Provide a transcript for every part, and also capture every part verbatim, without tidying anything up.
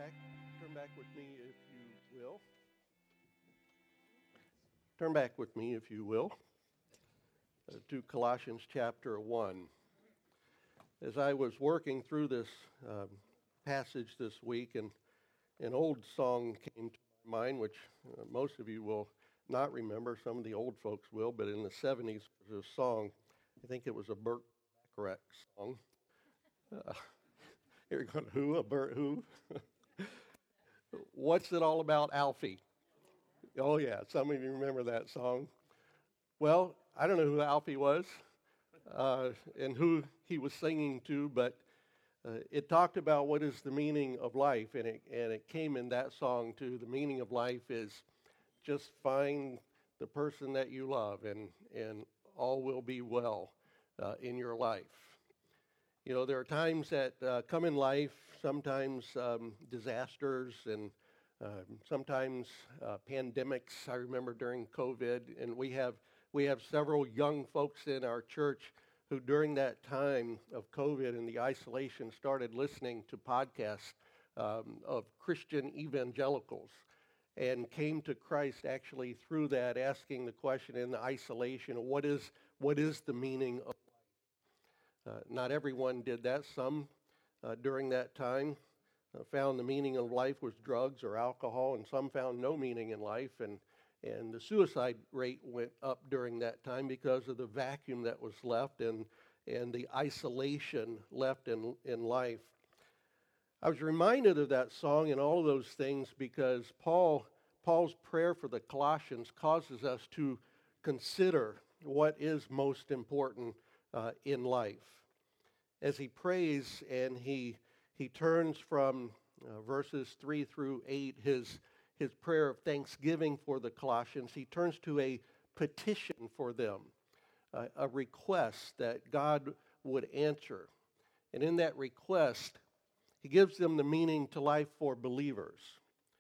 back, turn back with me if you will. Turn back with me if you will uh, to Colossians chapter one. As I was working through this um, passage this week, and an old song came to my mind, which uh, most of you will not remember. Some of the old folks will, but in the seventies there was a song. I think it was a Burt Bacharach song. Uh, You're going, who? A Burt who? What's it all about, Alfie? Oh, yeah, some of you remember that song. Well, I don't know who Alfie was uh, and who he was singing to, but uh, it talked about what is the meaning of life, and it, and it came in that song too. The meaning of life is just find the person that you love, and, and all will be well uh, in your life. You know, there are times that uh, come in life, sometimes um, disasters and uh, sometimes uh, pandemics. I remember during COVID, and we have we have several young folks in our church who during that time of COVID and the isolation started listening to podcasts um, of Christian evangelicals and came to Christ actually through that, asking the question in the isolation, what is what is the meaning of Uh, not everyone did that. Some uh, during that time uh, found the meaning of life was drugs or alcohol, and some found no meaning in life. And, and the suicide rate went up during that time because of the vacuum that was left and, and the isolation left in, in life. I was reminded of that song and all of those things because Paul Paul's prayer for the Colossians causes us to consider what is most important Uh, in life. As he prays and he he turns from uh, verses three through eight, his his prayer of thanksgiving for the Colossians, he turns to a petition for them, uh, a request that God would answer. And in that request, he gives them the meaning to life for believers.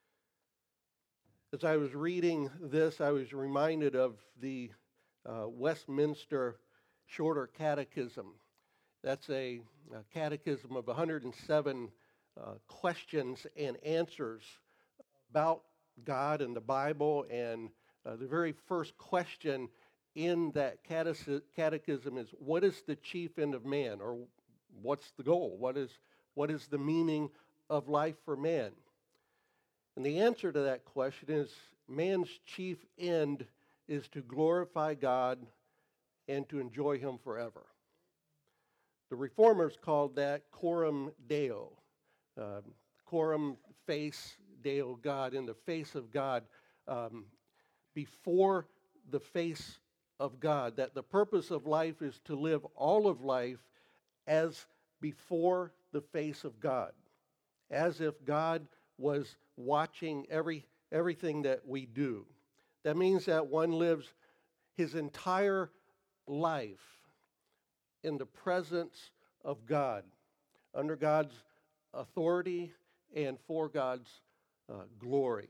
As I was reading this, I was reminded of the uh, Westminster Shorter Catechism. That's a, a catechism of one hundred seven uh, questions and answers about God and the Bible. And uh, the very first question in that catechism is, what is the chief end of man? Or what's the goal? What is, what is the meaning of life for man? And the answer to that question is, man's chief end is to glorify God and to enjoy him forever. The Reformers called that coram Deo, uh, coram face Deo, God, in the face of God, um, before the face of God, that the purpose of life is to live all of life as before the face of God, as if God was watching every everything that we do. That means that one lives his entire life in the presence of God, under God's authority and for God's uh, glory.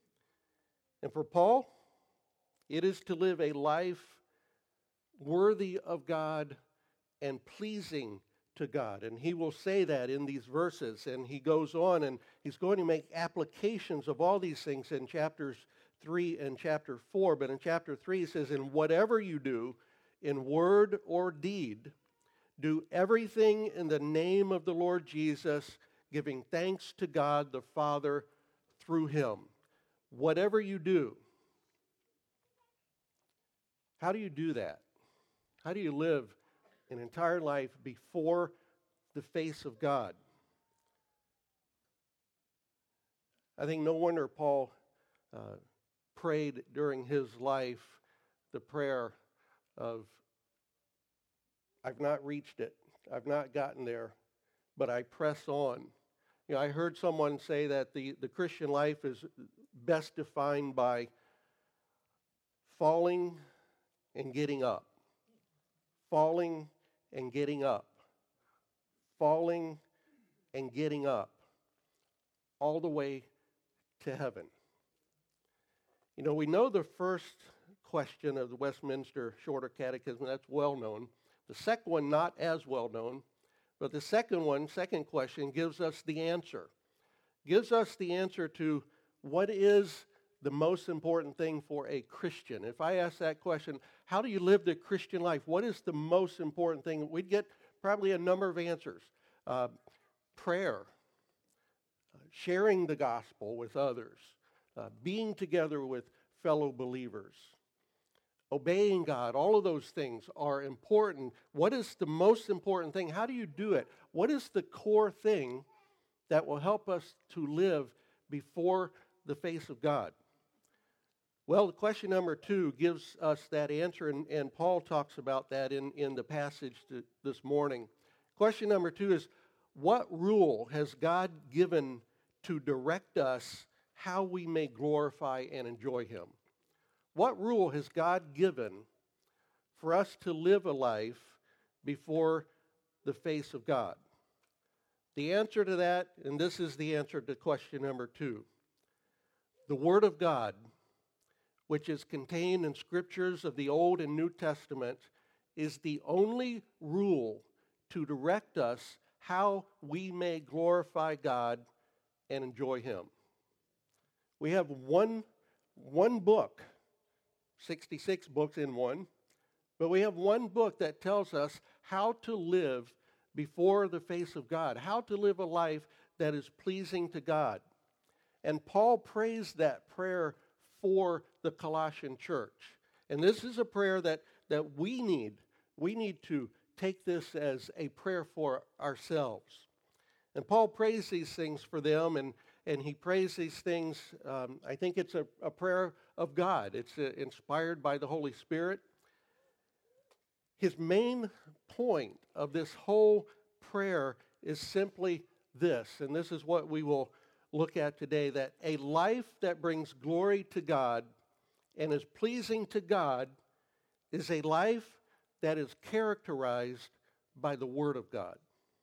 And for Paul, it is to live a life worthy of God and pleasing to God. And he will say that in these verses. And he goes on and he's going to make applications of all these things in chapters three and chapter four. But in chapter three, he says, in whatever you do, in word or deed, do everything in the name of the Lord Jesus, giving thanks to God the Father through him. Whatever you do. How do you do that? How do you live an entire life before the face of God? I think no wonder Paul uh, prayed during his life the prayer of, I've not reached it, I've not gotten there, but I press on. You know, I heard someone say that the, the Christian life is best defined by falling and getting up. Falling and getting up. Falling and getting up. All the way to heaven. You know, we know the first question of the Westminster Shorter Catechism, that's well known. The second one, not as well known, but the second one, second question, gives us the answer. gives us the answer to what is the most important thing for a Christian. If I ask that question, how do you live the Christian life? What is the most important thing? We'd get probably a number of answers. Uh, prayer, uh, sharing the gospel with others, uh, being together with fellow believers, obeying God. All of those things are important. What is the most important thing? How do you do it? What is the core thing that will help us to live before the face of God? Well, question number two gives us that answer, and, and Paul talks about that in, in the passage to, this morning. Question number two is, what rule has God given to direct us how we may glorify and enjoy Him? What rule has God given for us to live a life before the face of God? The answer to that, and this is the answer to question number two, the Word of God, which is contained in scriptures of the Old and New Testament, is the only rule to direct us how we may glorify God and enjoy Him. We have one, one book, sixty-six books in one, but we have one book that tells us how to live before the face of God, how to live a life that is pleasing to God. And Paul prays that prayer for the Colossian church. And this is a prayer that, that we need. We need to take this as a prayer for ourselves. And Paul prays these things for them, and, and he prays these things, um, I think it's a, a prayer of God. It's uh, inspired by the Holy Spirit. His main point of this whole prayer is simply this, and this is what we will look at today, that a life that brings glory to God and is pleasing to God is a life that is characterized by the Word of God.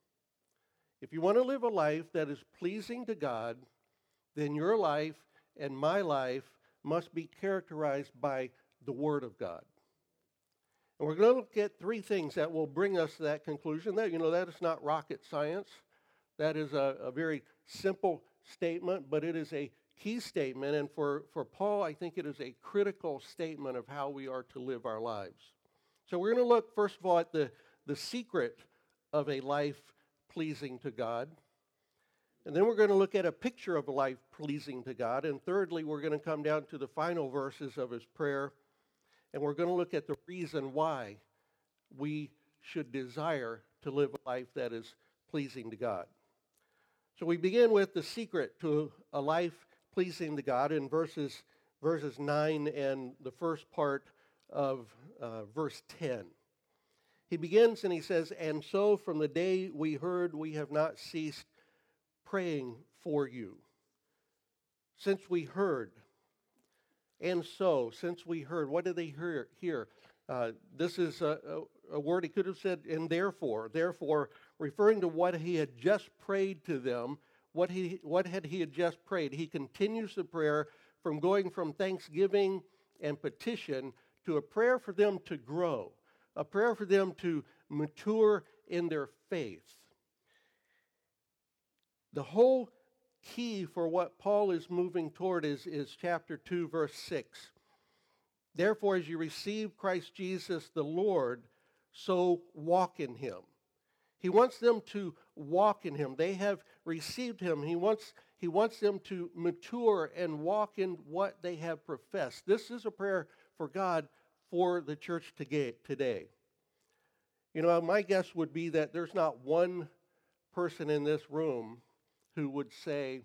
If you want to live a life that is pleasing to God, then your life and my life must be characterized by the Word of God. And we're going to look at three things that will bring us to that conclusion. That, you know, that is not rocket science. That is a, a very simple statement, but it is a key statement. And for, for Paul, I think it is a critical statement of how we are to live our lives. So we're going to look, first of all, at the, the secret of a life pleasing to God. And then we're going to look at a picture of a life pleasing to God. And thirdly, we're going to come down to the final verses of his prayer. And we're going to look at the reason why we should desire to live a life that is pleasing to God. So we begin with the secret to a life pleasing to God in verses, verses nine and the first part of uh, verse ten. He begins and he says, "And so from the day we heard, we have not ceased praying for you." Since we heard. And so, since we heard, what did they hear? Hear? Uh, this is a, a, a word he could have said, and therefore, therefore, referring to what he had just prayed to them. What he, what had he had just prayed? He continues the prayer from going from thanksgiving and petition to a prayer for them to grow, a prayer for them to mature in their faith. The whole key for what Paul is moving toward is, is chapter two, verse six. "Therefore, as you receive Christ Jesus the Lord, so walk in him." He wants them to walk in him. They have received him. He wants, he wants them to mature and walk in what they have professed. This is a prayer for God for the church today. You know, my guess would be that there's not one person in this room who would say,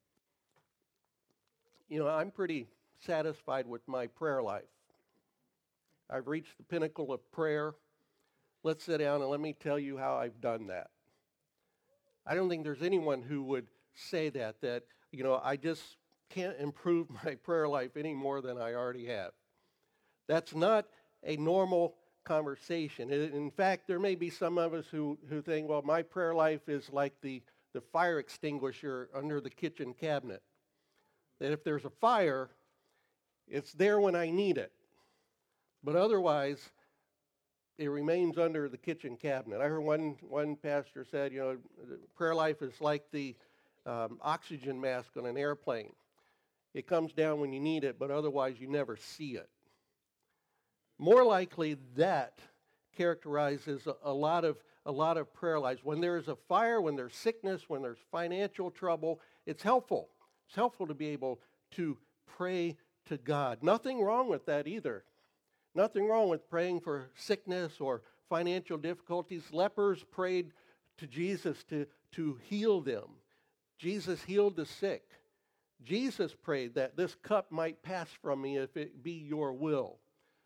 you know, I'm pretty satisfied with my prayer life. I've reached the pinnacle of prayer. Let's sit down and let me tell you how I've done that. I don't think there's anyone who would say that, that, you know, I just can't improve my prayer life any more than I already have. That's not a normal conversation. In fact, there may be some of us who, who think, well, my prayer life is like the, the fire extinguisher under the kitchen cabinet. That if there's a fire, it's there when I need it. But otherwise, it remains under the kitchen cabinet. I heard one, one pastor said, you know, prayer life is like the um, oxygen mask on an airplane. It comes down when you need it, but otherwise you never see it. More likely, that characterizes a, a lot of a lot of prayer lives. When there is a fire, when there's sickness, when there's financial trouble, it's helpful. It's helpful to be able to pray to God. Nothing wrong with that either. Nothing wrong with praying for sickness or financial difficulties. Lepers prayed to Jesus to, to heal them. Jesus healed the sick. Jesus prayed that this cup might pass from me if it be your will.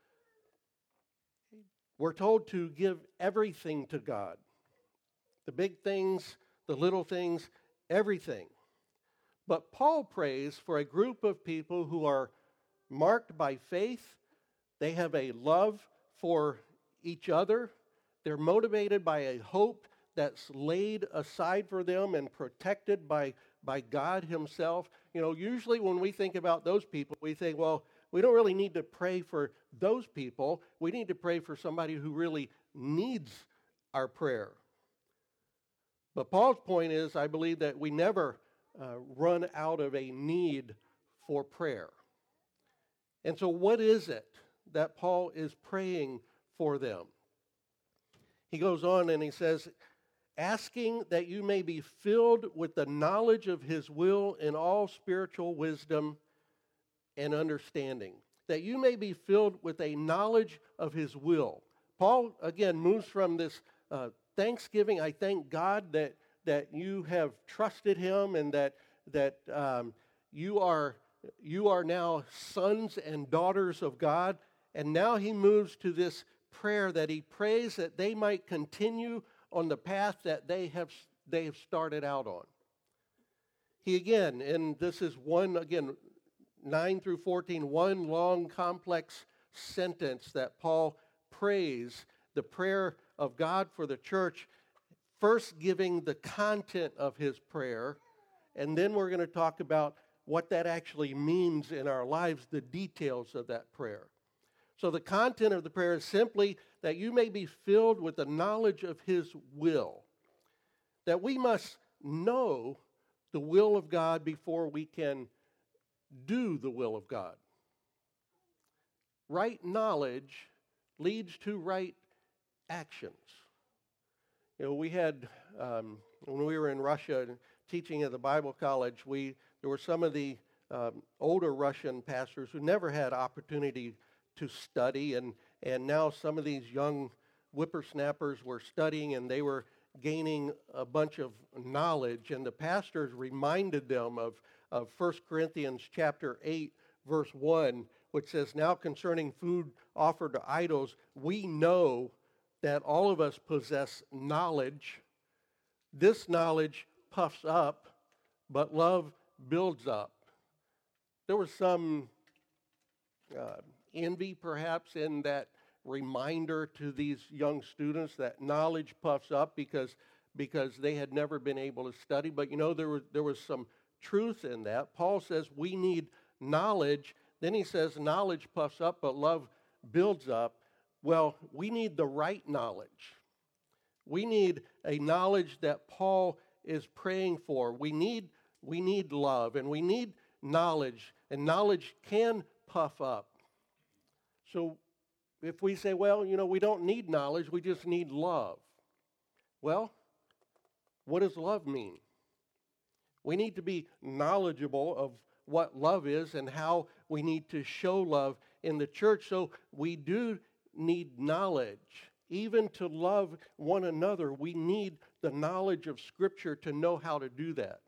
We're told to give everything to God. The big things, the little things, everything. But Paul prays for a group of people who are marked by faith. They have a love for each other. They're motivated by a hope that's laid aside for them and protected by, by God himself. You know, usually when we think about those people, we think, well, we don't really need to pray for those people. We need to pray for somebody who really needs our prayer. But Paul's point is, I believe that we never uh, run out of a need for prayer. And so what is it that Paul is praying for them? He goes on and he says, asking that you may be filled with the knowledge of his will in all spiritual wisdom and understanding, that you may be filled with a knowledge of his will. Paul, again, moves from this uh, thanksgiving. I thank God that that you have trusted him and that that um, you are you are now sons and daughters of God. And now he moves to this prayer that he prays that they might continue on the path that they have they have started out on. He again, and this is one again. nine through fourteen, one long, complex sentence that Paul prays, the prayer of God for the church, first giving the content of his prayer, and then we're going to talk about what that actually means in our lives, the details of that prayer. So the content of the prayer is simply that you may be filled with the knowledge of his will, that we must know the will of God before we can do the will of God. Right knowledge leads to right actions. You know, we had, um, when we were in Russia teaching at the Bible college, we there were some of the um, older Russian pastors who never had opportunity to study, and, and now some of these young whippersnappers were studying and they were gaining a bunch of knowledge, and the pastors reminded them of of First Corinthians chapter eight, verse one, which says, now concerning food offered to idols, we know that all of us possess knowledge. This knowledge puffs up, but love builds up. There was some uh, envy, perhaps, in that reminder to these young students that knowledge puffs up because, because they had never been able to study. But, you know, there was, there was some truth in that. Paul says we need knowledge. Then he says knowledge puffs up, but love builds up. Well, we need the right knowledge. We need a knowledge that Paul is praying for. We need, we need love, and we need knowledge, and knowledge can puff up. So if we say, well, you know, we don't need knowledge, we just need love. Well, what does love mean? We need to be knowledgeable of what love is and how we need to show love in the church. So we do need knowledge. Even to love one another, we need the knowledge of Scripture to know how to do that.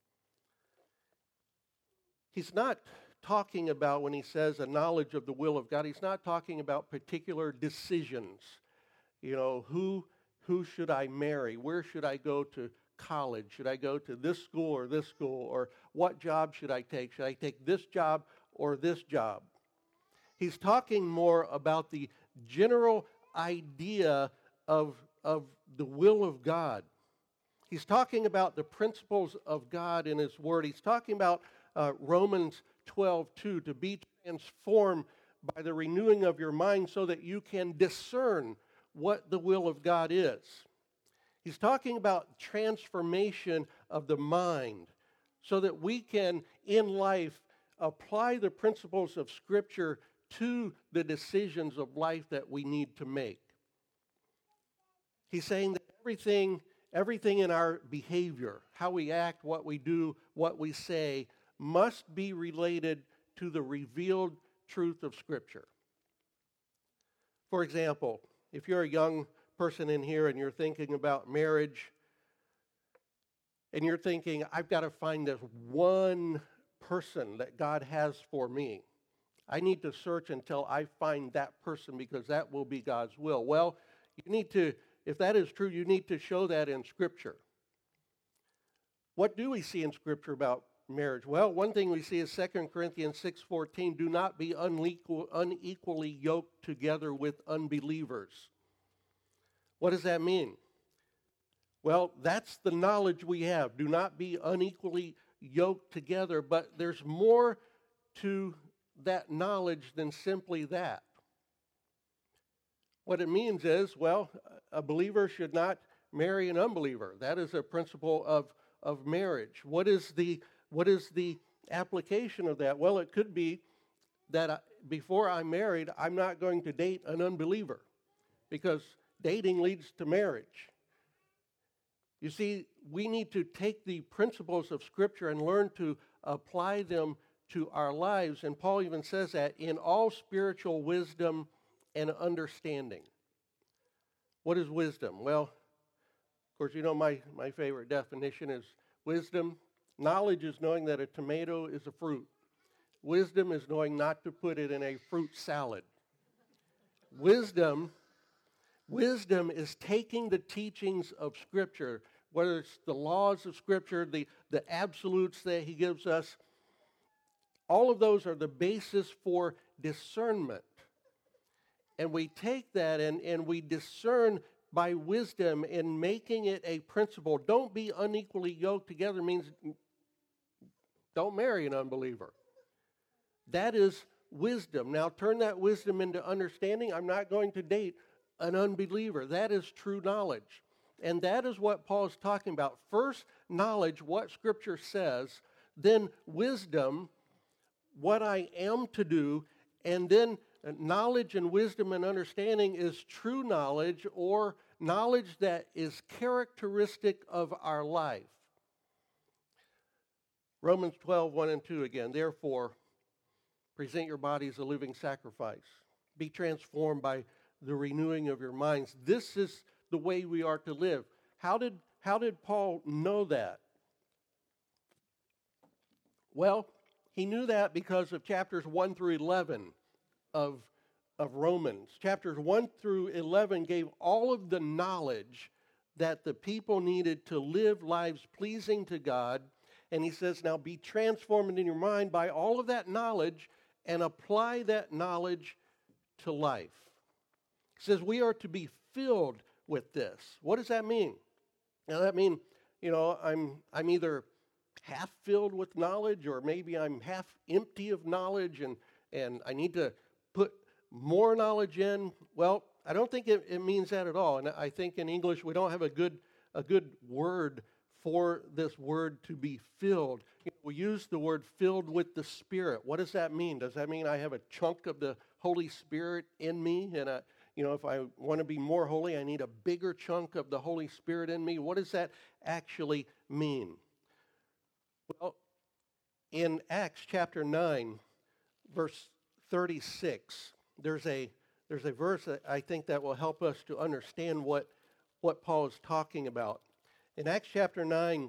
He's not talking about, when he says a knowledge of the will of God, he's not talking about particular decisions. You know, who, who should I marry? Where should I go to college? Should I go to this school or this school? Or what job should I take? Should I take this job or this job? He's talking more about the general idea of, of the will of God. He's talking about the principles of God in his word. He's talking about uh, Romans twelve two, to be transformed by the renewing of your mind so that you can discern what the will of God is. He's talking about transformation of the mind, so that we can, in life, apply the principles of Scripture to the decisions of life that we need to make. He's saying that everything, everything in our behavior, how we act, what we do, what we say, must be related to the revealed truth of Scripture. For example, if you're a young person in here and you're thinking about marriage, and you're thinking, I've got to find this one person that God has for me. I need to search until I find that person because that will be God's will. Well, you need to, if that is true, you need to show that in Scripture. What do we see in Scripture about marriage? Well, one thing we see is Second Corinthians six fourteen, do not be unequal, unequally yoked together with unbelievers. What does that mean? Well, that's the knowledge we have. Do not be unequally yoked together, but there's more to that knowledge than simply that. What it means is, well, a believer should not marry an unbeliever. That is a principle of, of marriage. What is the what is the application of that? Well, it could be that I, before I'm married, I'm not going to date an unbeliever because dating leads to marriage. You see, we need to take the principles of Scripture and learn to apply them to our lives. And Paul even says that in all spiritual wisdom and understanding. What is wisdom? Well, of course, you know my, my favorite definition is wisdom. Knowledge is knowing that a tomato is a fruit. Wisdom is knowing not to put it in a fruit salad. Wisdom Wisdom is taking the teachings of Scripture, whether it's the laws of Scripture, the, the absolutes that he gives us, all of those are the basis for discernment. And we take that and, and we discern by wisdom in making it a principle. Don't be unequally yoked together means don't marry an unbeliever. That is wisdom. Now turn that wisdom into understanding. I'm not going to date an unbeliever. That is true knowledge. And that is what Paul is talking about. First, knowledge, what Scripture says, then wisdom, what I am to do, and then knowledge and wisdom and understanding is true knowledge or knowledge that is characteristic of our life. Romans twelve, one and two again. Therefore, present your body as a living sacrifice. Be transformed by the renewing of your minds. This is the way we are to live. How did, how did Paul know that? Well, he knew that because of chapters one through eleven of, of Romans. Chapters one through eleven gave all of the knowledge that the people needed to live lives pleasing to God. And he says, now be transformed in your mind by all of that knowledge and apply that knowledge to life. He says we are to be filled with this. What does that mean? Now that mean, you know, I'm I'm either half filled with knowledge or maybe I'm half empty of knowledge and, and I need to put more knowledge in. Well, I don't think it, it means that at all. And I think in English we don't have a good a good word for this word to be filled. You know, we use the word filled with the Spirit. What does that mean? Does that mean I have a chunk of the Holy Spirit in me and I You know, if I want to be more holy, I need a bigger chunk of the Holy Spirit in me. What does that actually mean? Well, in Acts chapter nine, verse thirty-six, there's a there's a verse that I think that will help us to understand what, what Paul is talking about. In Acts chapter nine,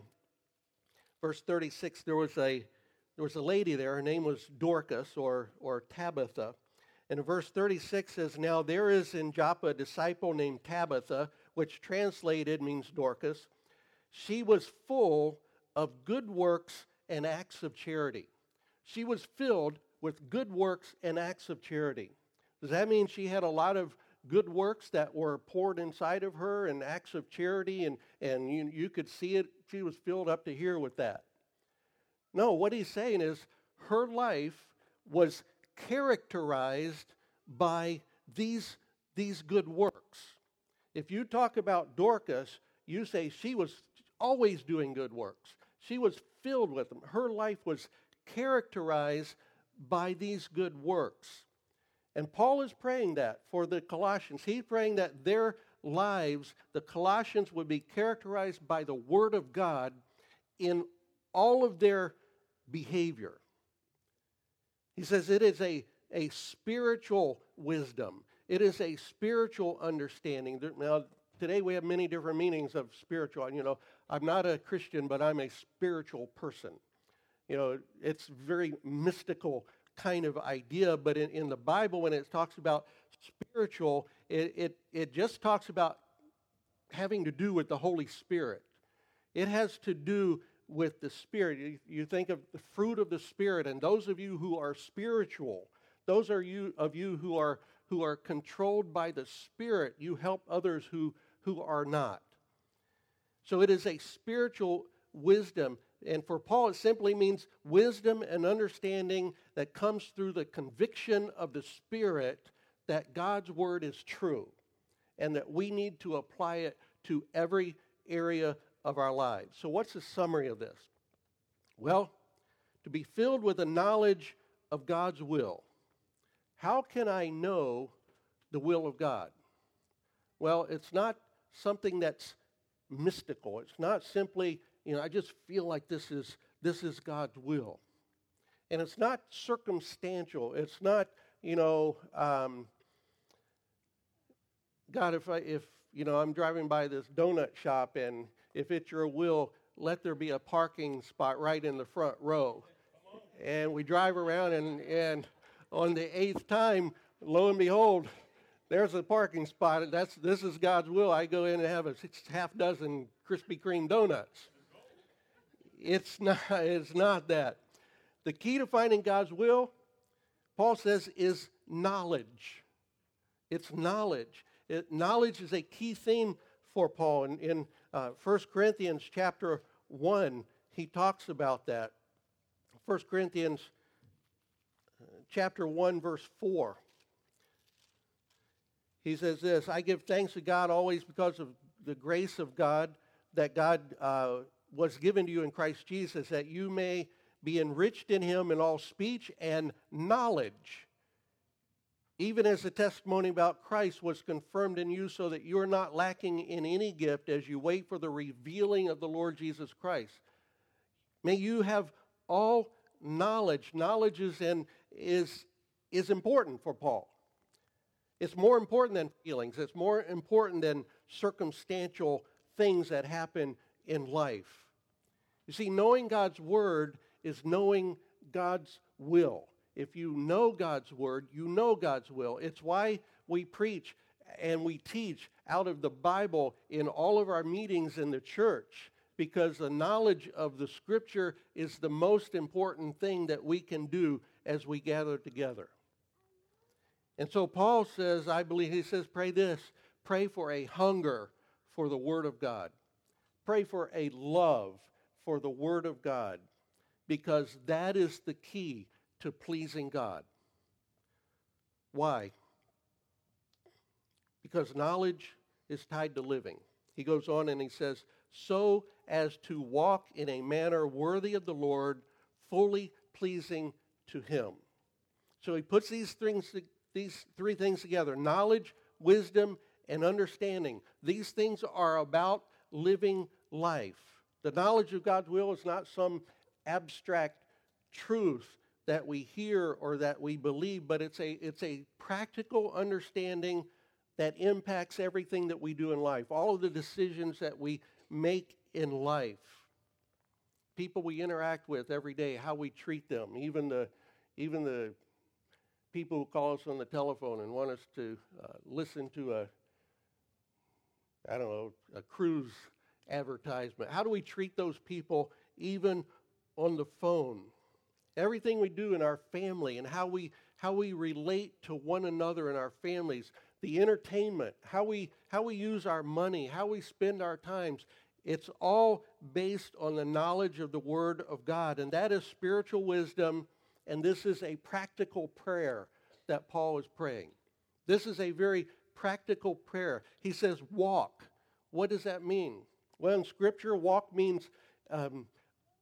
verse thirty-six, there was a there was a lady there. Her name was Dorcas or or Tabitha. And verse thirty-six says, now there is in Joppa a disciple named Tabitha, which translated means Dorcas. She was full of good works and acts of charity. She was filled with good works and acts of charity. Does that mean she had a lot of good works that were poured inside of her and acts of charity and, and you, you could see it? She was filled up to here with that. No, what he's saying is her life was characterized by these, these good works. If you talk about Dorcas, you say she was always doing good works. She was filled with them. Her life was characterized by these good works. And Paul is praying that for the Colossians. He's praying that their lives, the Colossians, would be characterized by the Word of God in all of their behavior. He says it is a, a spiritual wisdom. It is a spiritual understanding. Now, today we have many different meanings of spiritual. You know, I'm not a Christian, but I'm a spiritual person. You know, it's very mystical kind of idea, but in, in the Bible, when it talks about spiritual, it, it, it just talks about having to do with the Holy Spirit. It has to do with the Spirit. You, you think of the fruit of the Spirit, and those of you who are spiritual, those are you of you who are who are controlled by the Spirit, you help others who, who are not. So it is a spiritual wisdom. And for Paul, it simply means wisdom and understanding that comes through the conviction of the Spirit that God's Word is true and that we need to apply it to every area of our lives. So what's the summary of this? Well, to be filled with the knowledge of God's will. How can I know the will of God? Well, it's not something that's mystical. It's not simply, you know, I just feel like this is this is God's will. And it's not circumstantial. It's not, you know, um, God, if I, if you know, I'm driving by this donut shop, and if it's your will, let there be a parking spot right in the front row. And we drive around, and and on the eighth time, lo and behold, there's a parking spot. That's this is God's will. I go in and have a six, half dozen Krispy Kreme donuts. It's not, it's not that. The key to finding God's will, Paul says, is knowledge. It's knowledge. It, knowledge is a key theme for Paul. In, in uh, First Corinthians chapter one, he talks about that. First Corinthians uh, chapter one, verse four. He says this, I give thanks to God always because of the grace of God that God uh, was given to you in Christ Jesus, that you may be enriched in him in all speech and knowledge, even as the testimony about Christ was confirmed in you, so that you are not lacking in any gift as you wait for the revealing of the Lord Jesus Christ. May you have all knowledge. Knowledge is, in, is, is important for Paul. It's more important than feelings. It's more important than circumstantial things that happen in life. You see, knowing God's Word is knowing God's will. If you know God's Word, you know God's will. It's why we preach and we teach out of the Bible in all of our meetings in the church, because the knowledge of the Scripture is the most important thing that we can do as we gather together. And so Paul says, I believe, he says, pray this, pray for a hunger for the Word of God. Pray for a love for the Word of God, because that is the key to pleasing God. Why? Because knowledge is tied to living. He goes on and he says, so as to walk in a manner worthy of the Lord, fully pleasing to him. So he puts these things These three things together, knowledge, wisdom, and understanding. These things are about living life. The knowledge of God's will is not some abstract truth that we hear or that we believe, but it's a, it's a practical understanding that impacts everything that we do in life, all of the decisions that we make in life, people we interact with every day, how we treat them, even the, even the people who call us on the telephone and want us to uh, listen to a, I don't know, a cruise advertisement. How do we treat those people even on the phone? Everything we do in our family and how we how we relate to one another in our families, the entertainment, how we how we use our money, how we spend our times, it's all based on the knowledge of the Word of God, and that is spiritual wisdom. And this is a practical prayer that Paul is praying. This is a very practical prayer. He says, walk. What does that mean? Well, in Scripture, walk means um,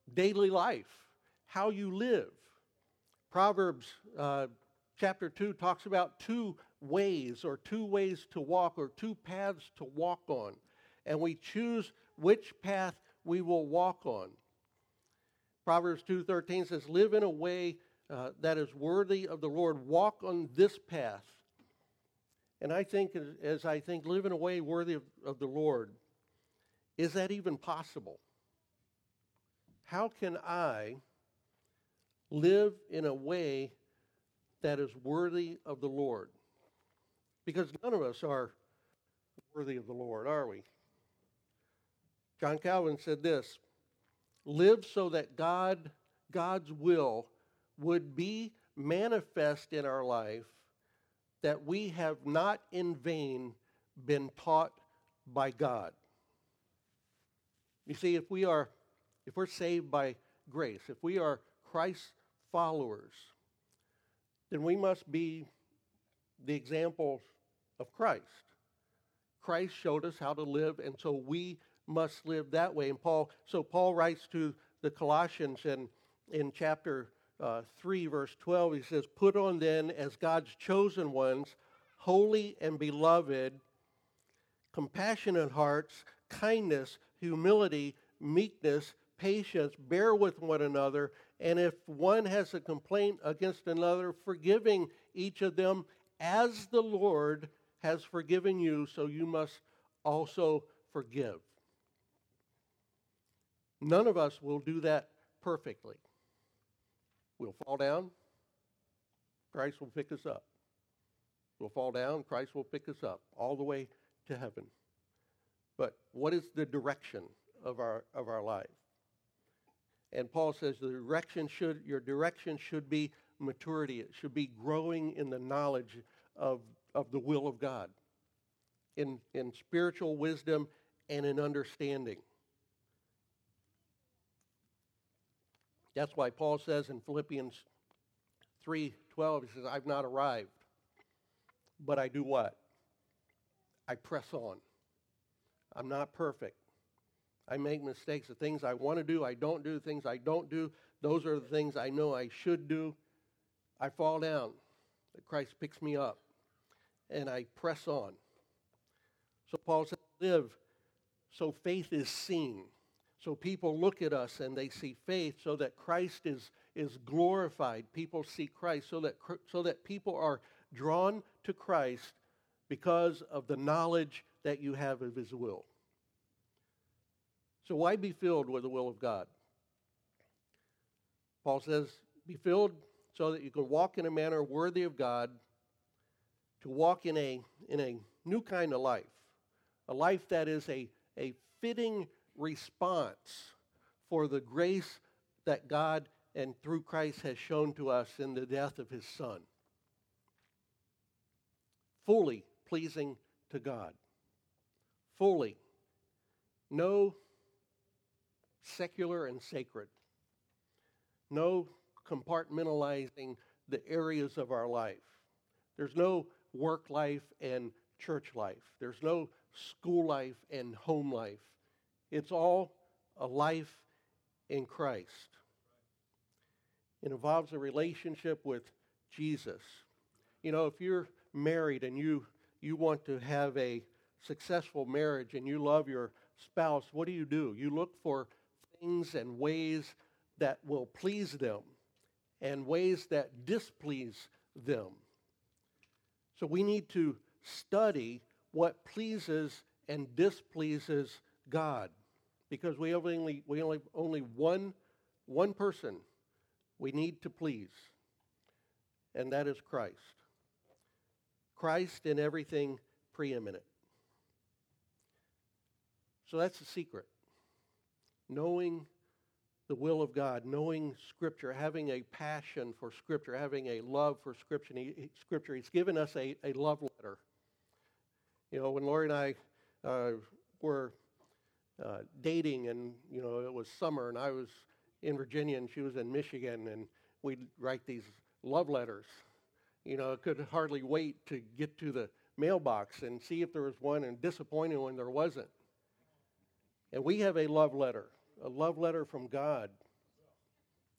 daily life, how you live. Proverbs uh, chapter two talks about two ways or two ways to walk or two paths to walk on. And we choose which path we will walk on. Proverbs two thirteen says, live in a way uh, that is worthy of the Lord. Walk on this path. And I think, as, as I think, live in a way worthy of, of the Lord, is that even possible? How can I live in a way that is worthy of the Lord? Because none of us are worthy of the Lord, are we? John Calvin said this, live so that God, God's will would be manifest in our life, that we have not in vain been taught by God. You see, if we are, if we're saved by grace, if we are Christ's followers, then we must be the examples of Christ. Christ showed us how to live, and so we must live that way. And Paul, so Paul writes to the Colossians in, in chapter uh, three, verse twelve, he says, put on then as God's chosen ones, holy and beloved, compassionate hearts, kindness, humility, meekness, patience, bear with one another, and if one has a complaint against another, forgiving each of them as the Lord has forgiven you, so you must also forgive. None of us will do that perfectly. We'll fall down, Christ will pick us up. We'll fall down, Christ will pick us up all the way to heaven. But what is the direction of our of our life? And Paul says the direction should your direction should be maturity. It should be growing in the knowledge of, of the will of God, in, in spiritual wisdom and in understanding. That's why Paul says in Philippians three twelve, he says, I've not arrived, but I do what? I press on. I'm not perfect. I make mistakes. The things I want to do, I don't do. The things I don't do, those are the things I know I should do. I fall down. Christ picks me up, and I press on. So Paul says, live so faith is seen. So people look at us and they see faith so that Christ is, is glorified. People see Christ so that, so that people are drawn to Christ because of the knowledge that you have of his will. So why be filled with the will of God? Paul says, be filled so that you can walk in a manner worthy of God, to walk in a, in a new kind of life, a life that is a, a fitting response for the grace that God and through Christ has shown to us in the death of his Son. Fully pleasing to God. Fully. No secular and sacred. No compartmentalizing the areas of our life. There's no work life and church life. There's no school life and home life. It's all a life in Christ. It involves a relationship with Jesus. You know, if you're married and you, you want to have a successful marriage and you love your spouse, what do you do? You look for things and ways that will please them and ways that displease them. So we need to study what pleases and displeases God, because we have only we only only one one person we need to please, and that is Christ. Christ in everything preeminent. So that's the secret. Knowing the will of God, knowing Scripture, having a passion for Scripture, having a love for Scripture. He, Scripture. He's given us a, a love letter. You know, when Lori and I uh, were uh, dating, and, you know, it was summer, and I was in Virginia, and she was in Michigan, and we'd write these love letters. You know, I could hardly wait to get to the mailbox and see if there was one, and disappointed when there wasn't. And we have a love letter, a love letter from God.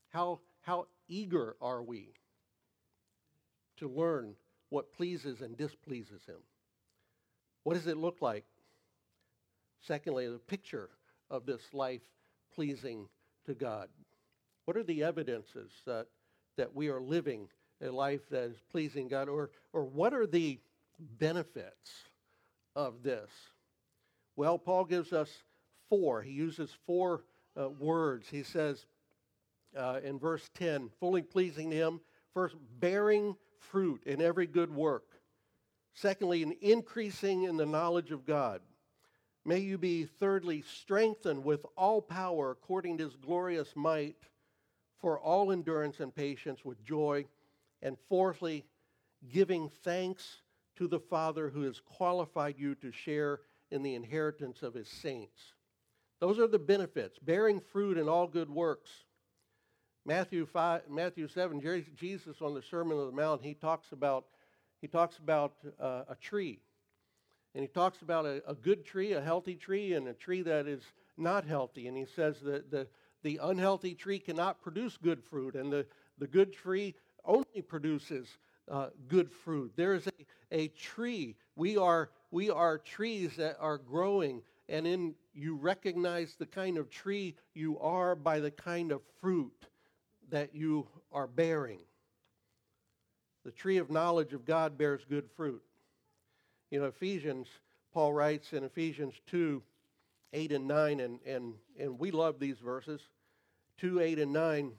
How, how eager are we to learn what pleases and displeases him? What does it look like? Secondly, the picture of this life pleasing to God. What are the evidences that, that we are living a life that is pleasing God? Or, or what are the benefits of this? Well, Paul gives us four. He uses four uh, words. He says uh, in verse ten, fully pleasing to him. First, bearing fruit in every good work. Secondly, an increasing in the knowledge of God. May you be, thirdly, strengthened with all power according to his glorious might for all endurance and patience with joy. And fourthly, giving thanks to the Father who has qualified you to share in the inheritance of his saints. Those are the benefits, bearing fruit in all good works. Matthew five, Matthew seven, Jesus on the Sermon on the Mount, he talks about he talks about uh, a tree, and he talks about a, a good tree, a healthy tree, and a tree that is not healthy. And he says that the the unhealthy tree cannot produce good fruit, and the the good tree only produces uh, good fruit. There is a, a tree. We are we are trees that are growing, and in you recognize the kind of tree you are by the kind of fruit that you are bearing. The tree of knowledge of God bears good fruit. You know, Ephesians, Paul writes in Ephesians two, eight and nine, and, and, and we love these verses, two, eight and nine.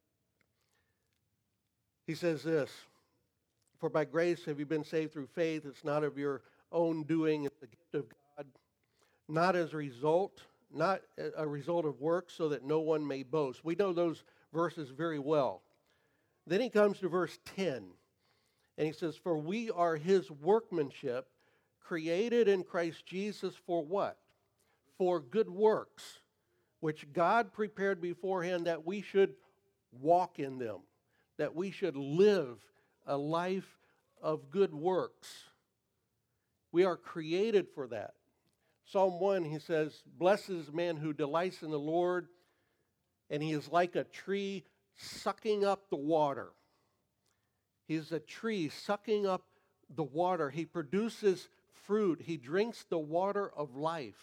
He says this, for by grace have you been saved through faith. It's not of your own doing, it's the gift of God, not as a result, not a result of works, so that no one may boast. We know those verses very well. Then he comes to verse ten, and he says, for we are his workmanship, created in Christ Jesus for what? For good works, which God prepared beforehand that we should walk in them, that we should live a life of good works. We are created for that. Psalm one, he says, blessed is the man who delights in the Lord, and he is like a tree sucking up the water. He is a tree sucking up the water. He produces fruit. He drinks the water of life.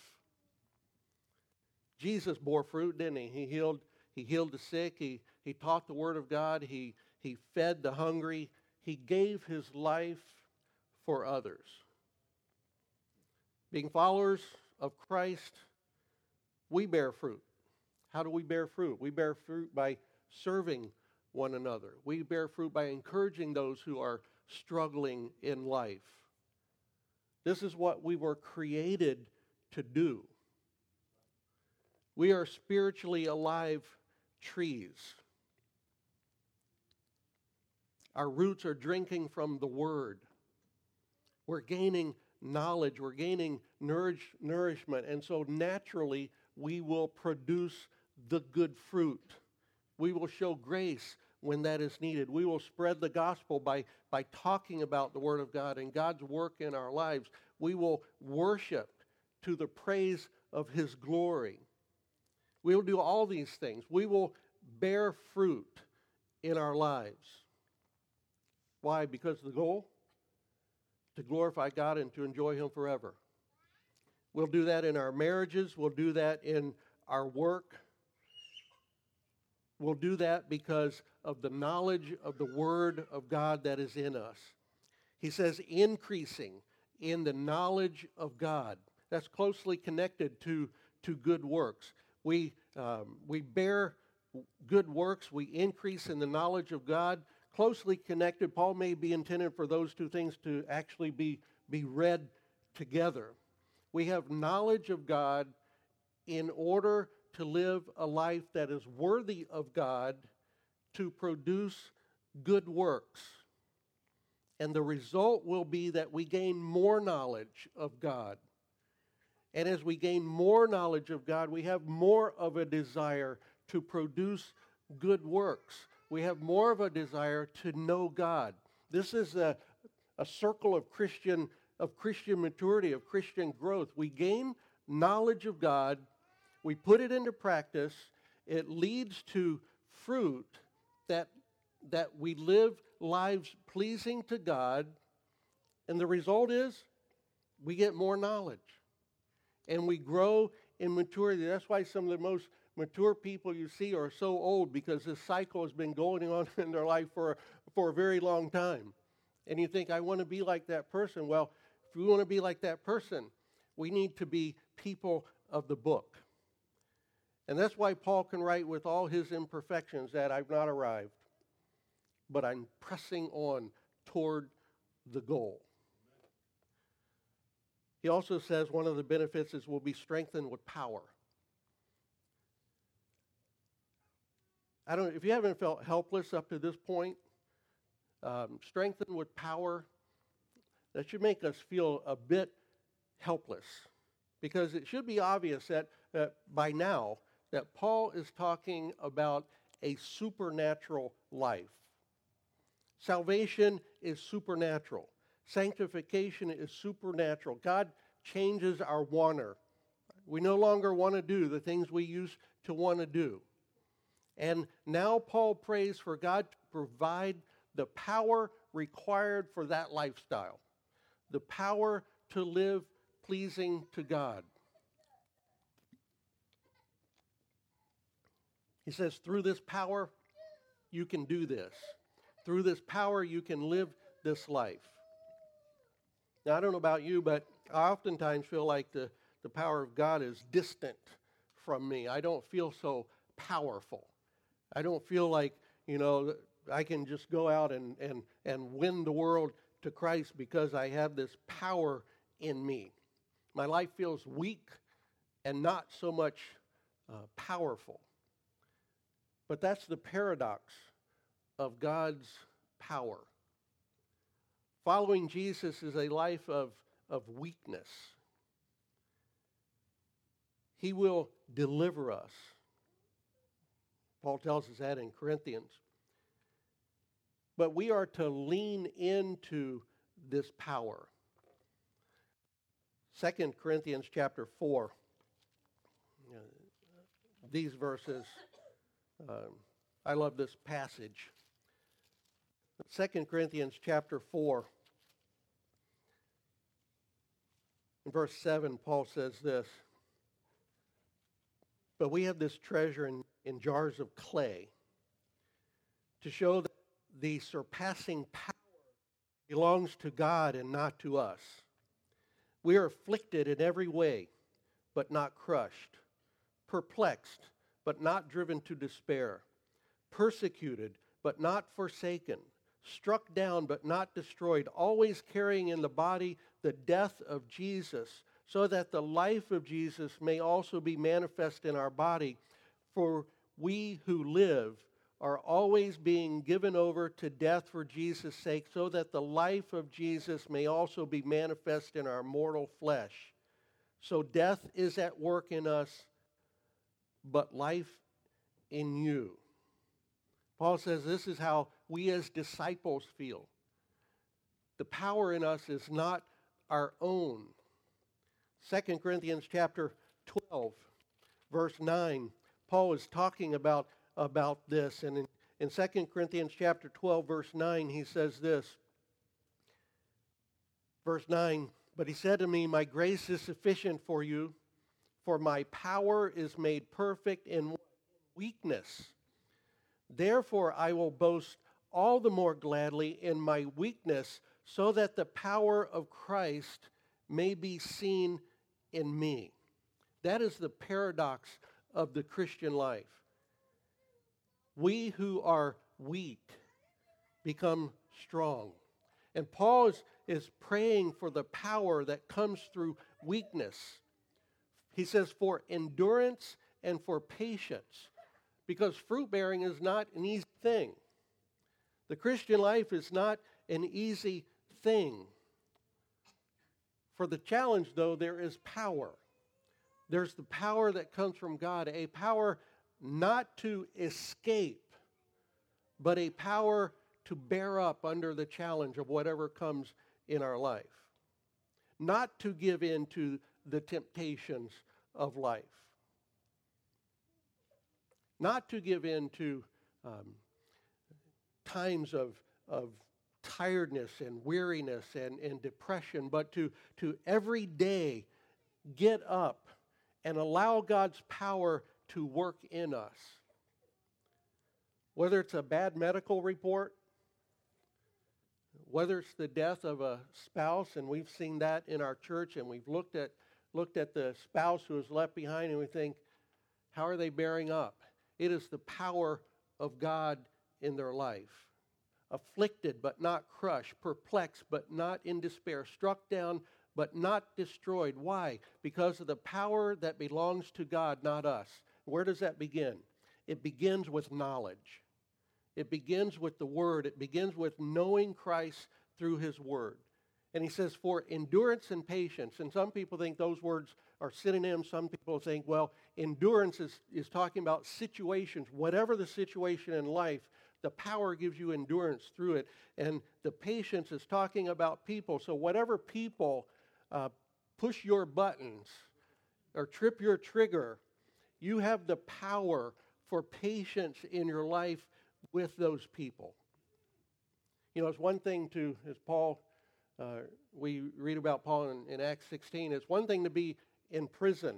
Jesus bore fruit, didn't he? He healed, he healed the sick. He, he taught the word of God. He, he fed the hungry. He gave his life for others. Being followers of Christ, we bear fruit. How do we bear fruit? We bear fruit by serving one another. We bear fruit by encouraging those who are struggling in life. This is what we were created to do. We are spiritually alive trees. Our roots are drinking from the Word. We're gaining knowledge. We're gaining nourish, nourishment. And so naturally, we will produce the good fruit. We will show grace when that is needed. We will spread the gospel by, by talking about the Word of God and God's work in our lives. We will worship to the praise of his glory. We will do all these things. We will bear fruit in our lives. Why? Because the goal? To glorify God and to enjoy him forever. We'll do that in our marriages. We'll do that in our work. We'll do that because of the knowledge of the Word of God that is in us. He says increasing in the knowledge of God. That's closely connected to, to good works. We, um, we bear good works. We increase in the knowledge of God. Closely connected. Paul may be intended for those two things to actually be, be read together. We have knowledge of God in order to live a life that is worthy of God, to produce good works. And the result will be that we gain more knowledge of God. And as we gain more knowledge of God, we have more of a desire to produce good works. We have more of a desire to know God. This is a, a circle of Christian, of Christian maturity, of Christian growth. We gain knowledge of God. We put it into practice. It leads to fruit. that, that we live lives pleasing to God, and the result is we get more knowledge and we grow in maturity. That's why some of the most mature people you see are so old, because this cycle has been going on in their life for, for a very long time. And you think, I want to be like that person. Well, if we want to be like that person, we need to be people of the book. And that's why Paul can write with all his imperfections that I've not arrived, but I'm pressing on toward the goal. He also says one of the benefits is we'll be strengthened with power. I don't. If you haven't felt helpless up to this point, um, strengthened with power, that should make us feel a bit helpless, because it should be obvious that, that by now that Paul is talking about a supernatural life. Salvation is supernatural. Sanctification is supernatural. God changes our wanter. We no longer want to do the things we used to want to do. And now Paul prays for God to provide the power required for that lifestyle, the power to live pleasing to God. He says, through this power, you can do this. Through this power, you can live this life. Now, I don't know about you, but I oftentimes feel like the, the power of God is distant from me. I don't feel so powerful. I don't feel like, you know, I can just go out and, and, and win the world to Christ because I have this power in me. My life feels weak and not so much uh, powerful. But that's the paradox of God's power. Following Jesus is a life of, of weakness. He will deliver us. Paul tells us that in Corinthians. But we are to lean into this power. Second Corinthians chapter four. Uh, these verses, um, I love this passage. Second Corinthians chapter four. In verse seven, Paul says this. But we have this treasure in, in jars of clay to show that the surpassing power belongs to God and not to us. We are afflicted in every way, but not crushed, perplexed, but not driven to despair, persecuted, but not forsaken, struck down, but not destroyed, always carrying in the body the death of Jesus, so that the life of Jesus may also be manifest in our body. For we who live are always being given over to death for Jesus' sake, so that the life of Jesus may also be manifest in our mortal flesh. So death is at work in us, but life in you. Paul says this is how we as disciples feel. The power in us is not our own. Second Corinthians chapter twelve, verse nine, Paul is talking about, about this. And in, in Second Corinthians chapter twelve, verse nine, he says this. Verse nine, but he said to me, my grace is sufficient for you, for my power is made perfect in weakness. Therefore I will boast all the more gladly in my weakness, so that the power of Christ may be seen in me. That is the paradox of the Christian life. We who are weak become strong. And Paul is, is praying for the power that comes through weakness. He says for endurance and for patience, because fruit bearing is not an easy thing. The Christian life is not an easy thing. For the challenge, though, there is power. There's the power that comes from God, a power not to escape, but a power to bear up under the challenge of whatever comes in our life. Not to give in to the temptations of life. Not to give in to um, times of, of tiredness and weariness and, and depression, but to, to every day get up and allow God's power to work in us. Whether it's a bad medical report, whether it's the death of a spouse, and we've seen that in our church, and we've looked at looked at the spouse who is left behind, and we think, how are they bearing up? It is the power of God in their life. Afflicted but not crushed, perplexed but not in despair, struck down but not destroyed. Why? Because of the power that belongs to God, not us. Where does that begin? It begins with knowledge. It begins with the Word. It begins with knowing Christ through His Word. And he says, for endurance and patience. And some people think those words are synonyms. Some people think, well, endurance is, is talking about situations. Whatever the situation in life, the power gives you endurance through it. And the patience is talking about people. So whatever people uh, push your buttons or trip your trigger, you have the power for patience in your life with those people. You know, it's one thing to, as Paul, uh, we read about Paul in, in Acts sixteen, it's one thing to be in prison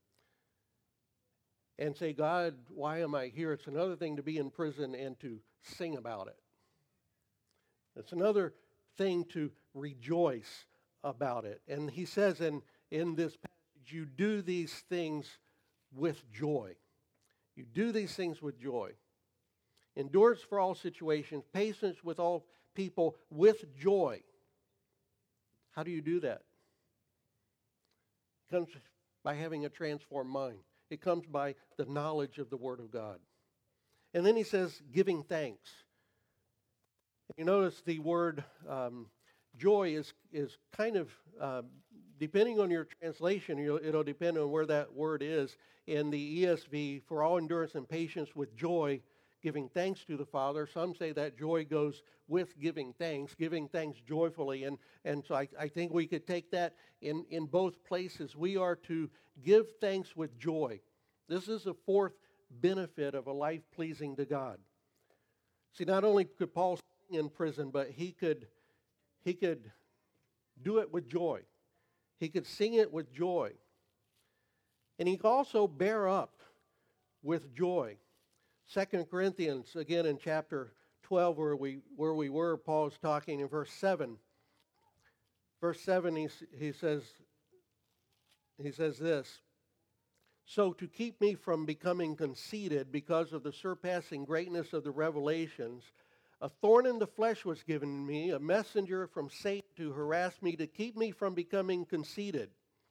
and say, God, why am I here? It's another thing to be in prison and to sing about it. It's another thing to rejoice about it. And he says in, in this passage, you do these things with joy. You do these things with joy. Endurance for all situations, patience with all people, with joy. How do you do that? It comes by having a transformed mind. It comes by the knowledge of the Word of God. And then he says, giving thanks. You notice the word um, joy is, is kind of, uh, depending on your translation, it'll depend on where that word is. In the E S V, for all endurance and patience with joy, giving thanks to the Father. Some say that joy goes with giving thanks, giving thanks joyfully. And, and so I, I think we could take that in, in both places. We are to give thanks with joy. This is the fourth benefit of a life pleasing to God. See, not only could Paul sing in prison, but he could, he could do it with joy. He could sing it with joy. And he could also bear up with joy. Second Corinthians, again in chapter twelve, where we where we were, Paul's talking in verse seven. Verse seven, he, he says, he says this, so to keep me from becoming conceited because of the surpassing greatness of the revelations, a thorn in the flesh was given me, a messenger from Satan to harass me, to keep me from becoming conceited.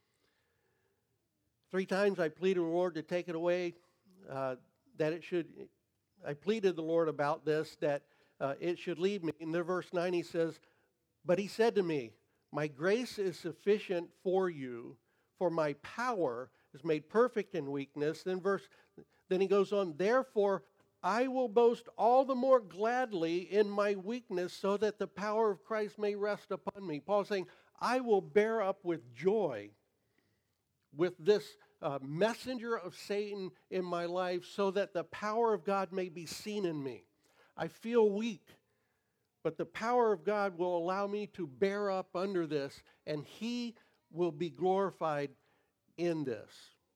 Three times I pleaded with the Lord to take it away. Uh, that it should, I pleaded the Lord about this, that uh, it should leave me. In the verse nine he says, but he said to me, my grace is sufficient for you, for my power is made perfect in weakness. Then verse, then he goes on, therefore I will boast all the more gladly in my weakness, so that the power of Christ may rest upon me. Paul's saying, I will bear up with joy with this Uh, messenger of Satan in my life, so that the power of God may be seen in me. I feel weak, but the power of God will allow me to bear up under this, and He will be glorified in this.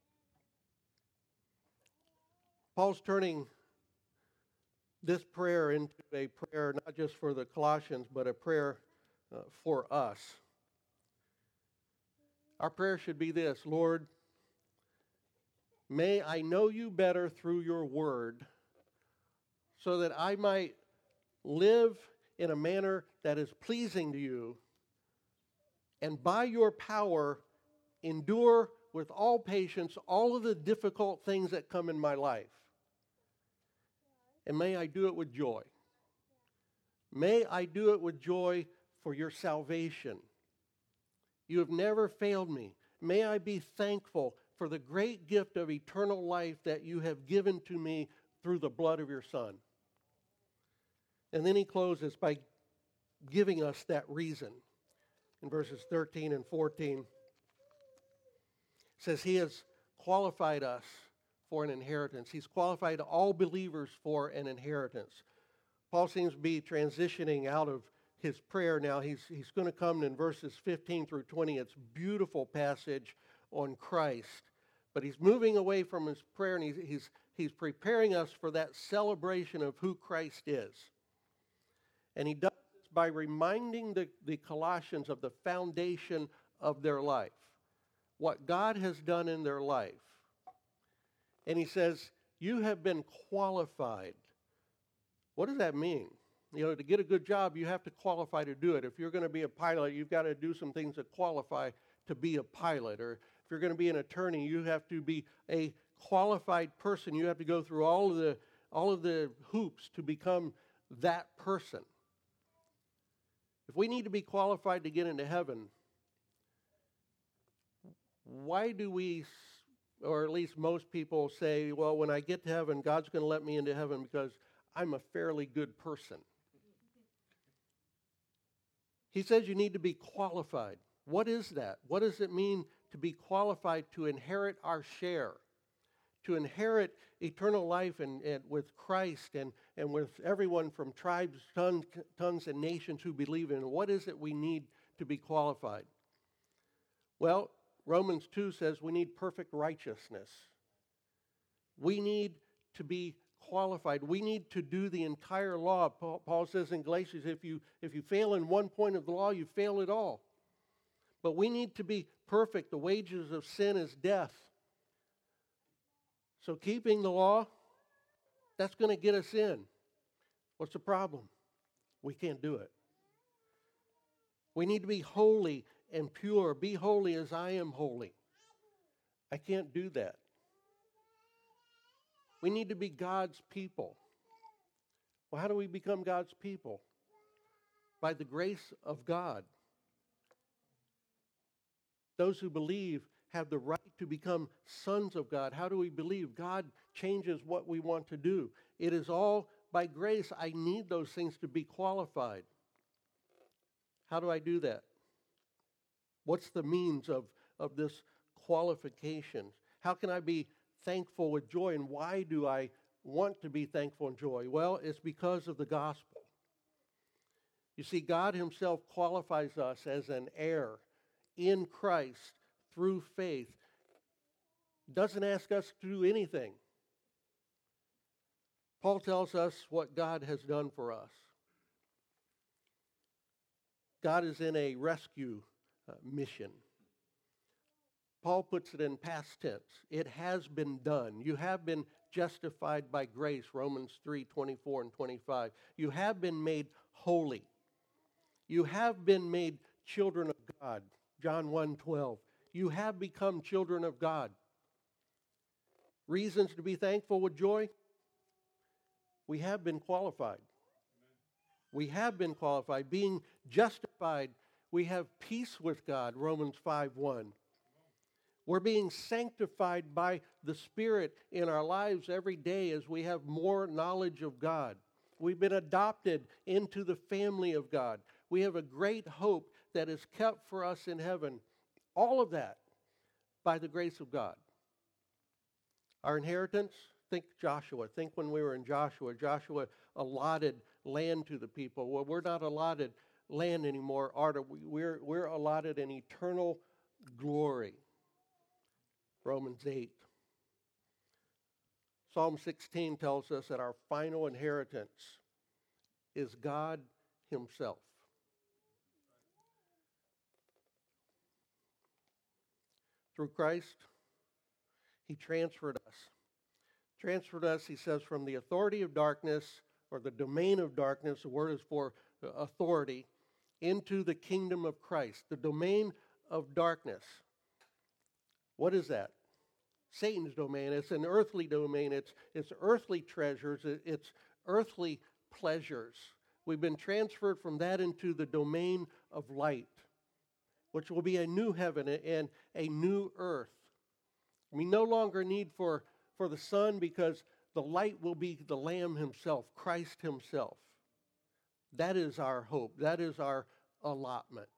Paul's turning this prayer into a prayer not just for the Colossians, but a prayer uh, for us. Our prayer should be this: Lord, may I know you better through your word, so that I might live in a manner that is pleasing to you, and by your power endure with all patience all of the difficult things that come in my life. And may I do it with joy. May I do it with joy for your salvation. You have never failed me. May I be thankful for the great gift of eternal life that you have given to me through the blood of your Son. And then he closes by giving us that reason. In verses thirteen and fourteen, it says he has qualified us for an inheritance. He's qualified all believers for an inheritance. Paul seems to be transitioning out of his prayer now. He's, he's going to come in verses fifteen through twenty. It's a beautiful passage on Christ. But he's moving away from his prayer, and he's, he's, he's preparing us for that celebration of who Christ is. And he does this by reminding the, the Colossians of the foundation of their life, what God has done in their life. And he says, you have been qualified. What does that mean? You know, to get a good job, you have to qualify to do it. If you're going to be a pilot, you've got to do some things that qualify to be a pilot. Or if you're going to be an attorney, you have to be a qualified person. You have to go through all of the all of the hoops to become that person. If we need to be qualified to get into heaven, why do we, or at least most people, say, well, when I get to heaven, God's going to let me into heaven because I'm a fairly good person? He says you need to be qualified. What is that? What does it mean to be qualified to inherit our share? To inherit eternal life and, and with Christ and, and with everyone from tribes, tongues, tongues, and nations who believe in. What is it we need to be qualified? Well, Romans two says we need perfect righteousness. We need to be qualified. We need to do the entire law. Paul, Paul says in Galatians, if you, if you fail in one point of the law, you fail it all. But we need to be perfect. The wages of sin is death. So keeping the law, that's going to get us in. What's the problem? We can't do it. We need to be holy and pure. Be holy as I am holy. I can't do that. We need to be God's people. Well, how do we become God's people? By the grace of God. Those who believe have the right to become sons of God. How do we believe? God changes what we want to do. It is all by grace. I need those things to be qualified. How do I do that? What's the means of, of this qualification? How can I be thankful with joy? And why do I want to be thankful and joy? Well, it's because of the gospel. You see, God himself qualifies us as an heir in Christ through faith. Doesn't ask us to do anything. Paul tells us what God has done for us. God is in a rescue uh, mission. Paul puts it in past tense. It has been done. You have been justified by grace, Romans three, twenty-four and twenty-five. You have been made holy. You have been made children of God, John one, twelve. You have become children of God. Reasons to be thankful with joy? We have been qualified. We have been qualified. Being justified, we have peace with God, Romans five, one. We're being sanctified by the Spirit in our lives every day as we have more knowledge of God. We've been adopted into the family of God. We have a great hope that is kept for us in heaven. All of that by the grace of God. Our inheritance, think Joshua. Think when we were in Joshua. Joshua allotted land to the people. Well, we're not allotted land anymore, are we? We're, we're allotted an eternal glory. Romans eight. Psalm sixteen tells us that our final inheritance is God himself. Through Christ, he transferred us. Transferred us, he says, from the authority of darkness, or the domain of darkness, the word is for authority, into the kingdom of Christ, the domain of darkness. What is that? Satan's domain. It's an earthly domain. It's, it's earthly treasures. It's earthly pleasures. We've been transferred from that into the domain of light, which will be a new heaven and a new earth. We no longer need for, for the sun because the light will be the Lamb himself, Christ himself. That is our hope. That is our allotment.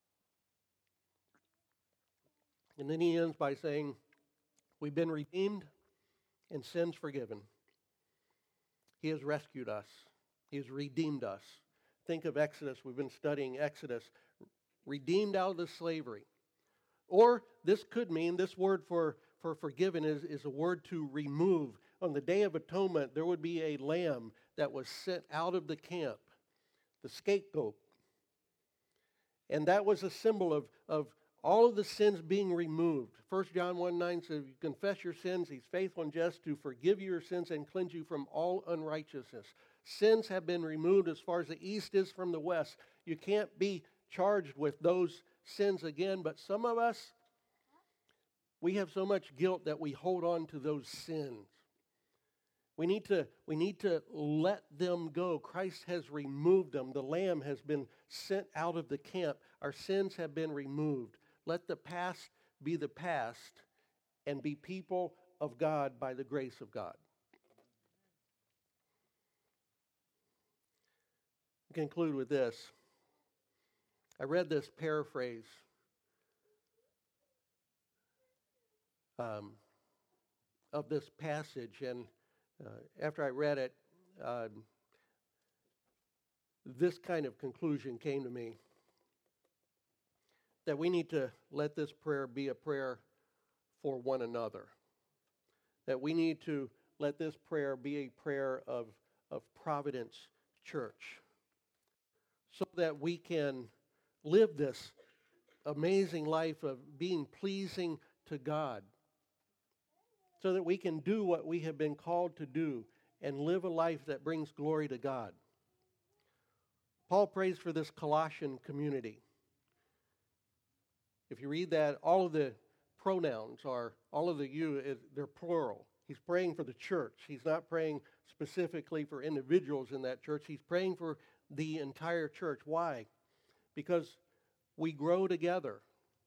And then he ends by saying, we've been redeemed and sins forgiven. He has rescued us. He has redeemed us. Think of Exodus. We've been studying Exodus. Redeemed out of the slavery. Or this could mean, this word for, for forgiven is, is a word to remove. On the Day of Atonement, there would be a lamb that was sent out of the camp, the scapegoat. And that was a symbol of, of all of the sins being removed. First John one nine says, you confess your sins, he's faithful and just to forgive you your sins and cleanse you from all unrighteousness. Sins have been removed as far as the east is from the west. You can't be charged with those sins again, but some of us, we have so much guilt that we hold on to those sins. We need to, we need to let them go. Christ has removed them. The Lamb has been sent out of the camp. Our sins have been removed. Let the past be the past and be people of God by the grace of God. I'll conclude with this. I read this paraphrase um, of this passage, and uh, after I read it, uh, this kind of conclusion came to me, that we need to let this prayer be a prayer for one another. That we need to let this prayer be a prayer of, of Providence Church, so that we can live this amazing life of being pleasing to God, so that we can do what we have been called to do and live a life that brings glory to God. Paul prays for this Colossian community. If you read that, all of the pronouns are, all of the you, they're plural. He's praying for the church. He's not praying specifically for individuals in that church. He's praying for the entire church. Why? Because we grow together.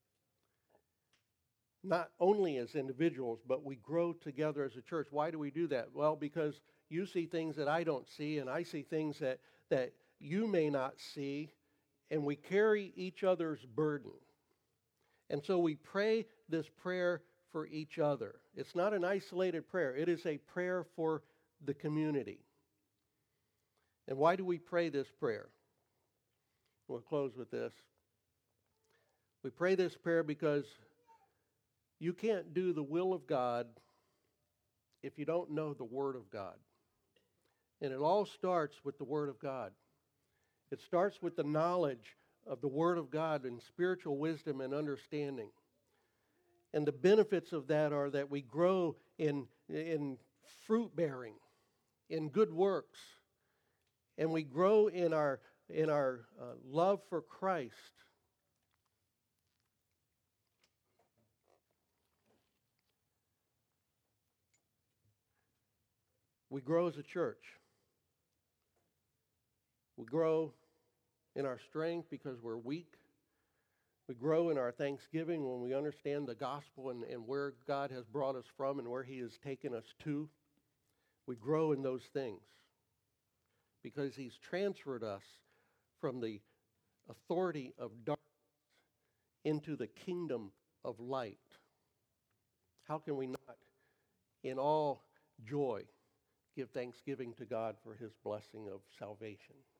Not only as individuals, but we grow together as a church. Why do we do that? Well, because you see things that I don't see, and I see things that, that you may not see, and we carry each other's burden. And so we pray this prayer for each other. It's not an isolated prayer. It is a prayer for the community. And why do we pray this prayer? We'll close with this. We pray this prayer because you can't do the will of God if you don't know the Word of God. And it all starts with the Word of God. It starts with the knowledge of the Word of God and spiritual wisdom and understanding. And the benefits of that are that we grow in, in fruit bearing, in good works, and we grow in our, in our uh, love for Christ. We grow as a church. We grow in our strength because we're weak. We grow in our thanksgiving when we understand the gospel and, and where God has brought us from and where He has taken us to. We grow in those things because He's transferred us from the authority of darkness into the kingdom of light. How can we not, in all joy, give thanksgiving to God for His blessing of salvation?